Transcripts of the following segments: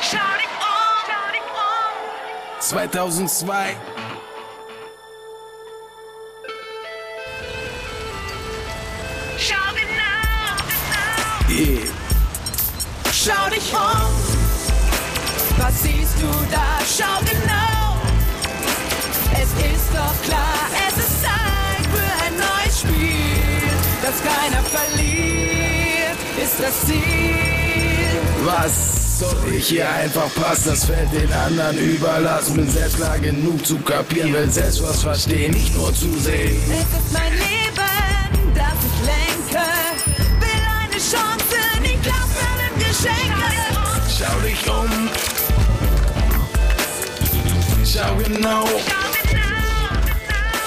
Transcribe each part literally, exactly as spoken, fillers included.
Schau dich um, schau dich um. zweitausendzwei. Schau genau, genau. Yeah. Schau dich um, was siehst du da? Schau genau, es ist doch klar, es ist Zeit für ein neues Spiel, das keiner verliert, ist das Ziel. Was soll ich hier einfach passen? Das Feld den anderen überlassen. Bin selbst klar genug zu kapieren, will selbst was verstehen, nicht nur zu sehen. Es ist mein Leben, das ich lenke, will eine Chance, nicht klappenden Geschenke. Schau dich um. Schau genau. Schau genau, genau.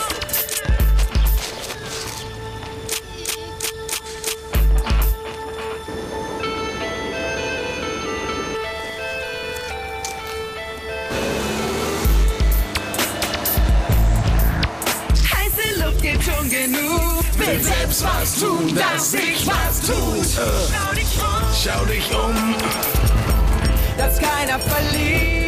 Heiße Luft gibt schon genug, will selbst was tun, dass sich was tut. Schau dich um. Schau dich um. Das keiner verliert.